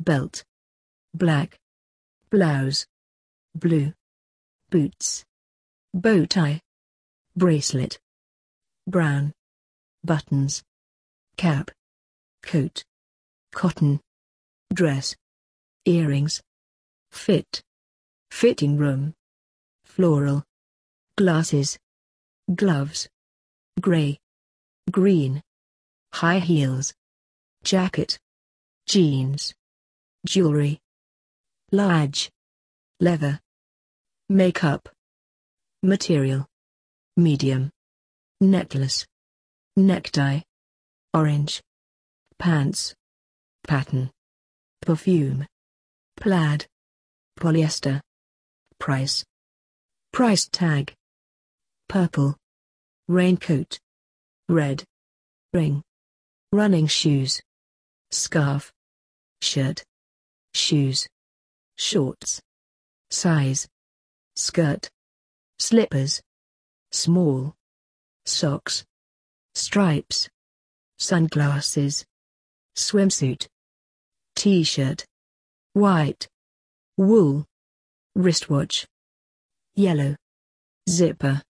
belt. Black. Blouse. Blue. Boots. Bow tie. Bracelet. Brown. Buttons. Cap. Coat. Cotton. Dress. Earrings. Fit. Fitting room. Floral. Glasses. Gloves. Grey. Green. High heels. Jacket. Jeans. Jewelry. Large. Leather. Makeup. Material. Medium. Necklace. Necktie. Orange. Pants. Pattern. Perfume. Plaid. Polyester. Price. Price tag. Purple. Raincoat. Red. Ring. Running shoes. Scarf. Shirt. Shoes. Shorts. Size. Skirt. Slippers. Small. Socks. Stripes. Sunglasses. Swimsuit. T-shirt. White. Wool. Wristwatch. Yellow. Zipper.